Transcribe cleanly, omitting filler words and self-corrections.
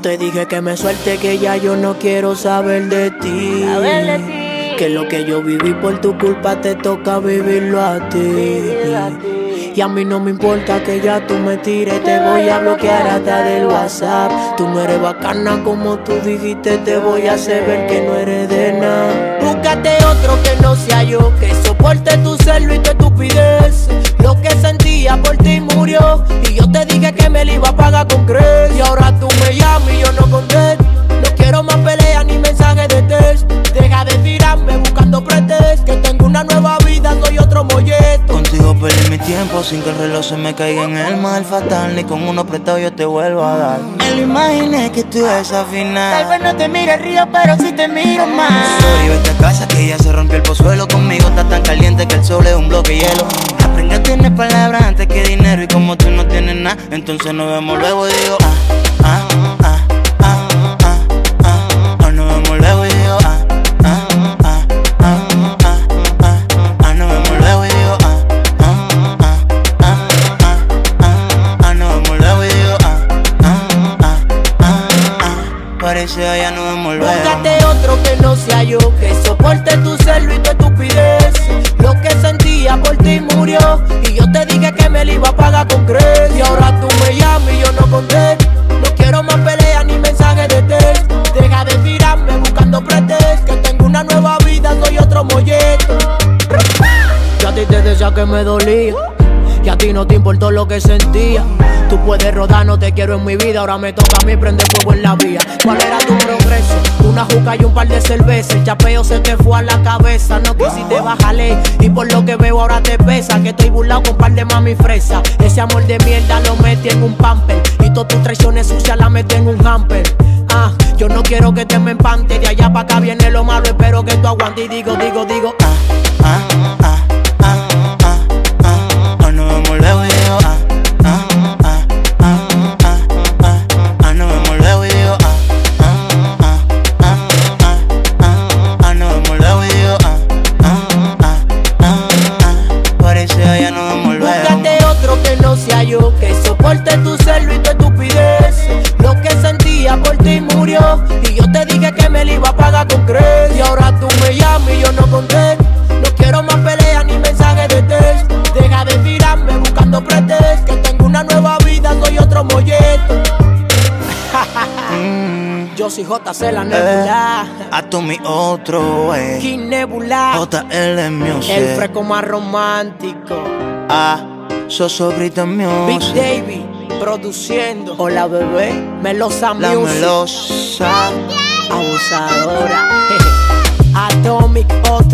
te dije que me suelte, que ya yo no quiero saber de ti. Que lo que yo viví por tu culpa te toca vivirlo a ti. Y a mí no me importa que ya tú me tires, te voy a bloquear hasta del WhatsApp. Tú no eres bacana como tú dijiste, te voy a hacer ver que no eres de nada. Búscate otro que no sea yo, que soporte tu celo y tu estupidez. Lo que sentía por ti murió, y yo te dije que me lo iba a pagar con creces. Y ahora tú me llamas y yo no contesto. No quiero más peleas ni mensajes de texto. Deja de tirarme buscando pretextos, que tengo una nueva vida, soy otro molleto. Contigo perdí mi tiempo sin que el reloj se me caiga en el mal fatal. Ni con uno prestado yo te vuelvo a dar. Me lo imaginé que tú ibas a final. Tal vez no te mire el río, pero sí te miro más. Sorry, vete a casa que ya se rompió el pozuelo. Conmigo está tan caliente que el sol es un bloque de hielo. Aprendí a tener palabras antes que dinero. Y como tú no tienes nada, entonces nos vemos luego y digo nos vemos luego y digo nos vemos luego y digo nos vemos luego y digo parece ya nos vemos luego. Búscate otro que no sea yo, que soporte tu celo y tu estupidez. Lo que sentía por ti murió, y yo te dije que me lo iba a pagar con creces. Y ahora tú me llamas y yo no contesto. No quiero más peleas ni mensajes de texto. Deja de tirarme buscando pretextos, que tengo una nueva vida, soy otro molleto. Yo a ti te decía que me dolía, y a ti no te importó lo que sentía. Tú puedes rodar, no te quiero en mi vida. Ahora me toca a mí prender fuego en la vía. ¿Cuál era tu progreso? Una juca y un par de cervezas. El chapeo se te fue a la cabeza. No quisiste bajarle, y por lo que veo ahora te pesa. Que estoy burlado con un par de mami fresa. Ese amor de mierda lo metí en un pamper, y todas tus traiciones sucias las metí en un hamper. Yo no quiero que te me empante. De allá para acá viene lo malo, espero que tú aguantes. Y digo nos vemos luego y digo nos vemos luego y digo nos vemos luego y digo parece ya nos vemos luego. Búscate otro que no sea yo, que soporte tu celo y tu estupidez. Lo que sentía por ti murió, y yo te dije que me lo iba a pagar con creces. Y ahora tú me llamas y yo no contesto. No quiero más peleas ni mensajes de texto. Deja de tirarme buscando pretextos, que tengo una nueva vida, soy otro molleto. Yo soy JC la Nebula, Atomy otro King Nebula, JL Music, el fresco más romántico. Sosobrita Music, Big Davy produciendo. Hola bebé, Melosa la Music, Melosa abusadora. Atomic otro.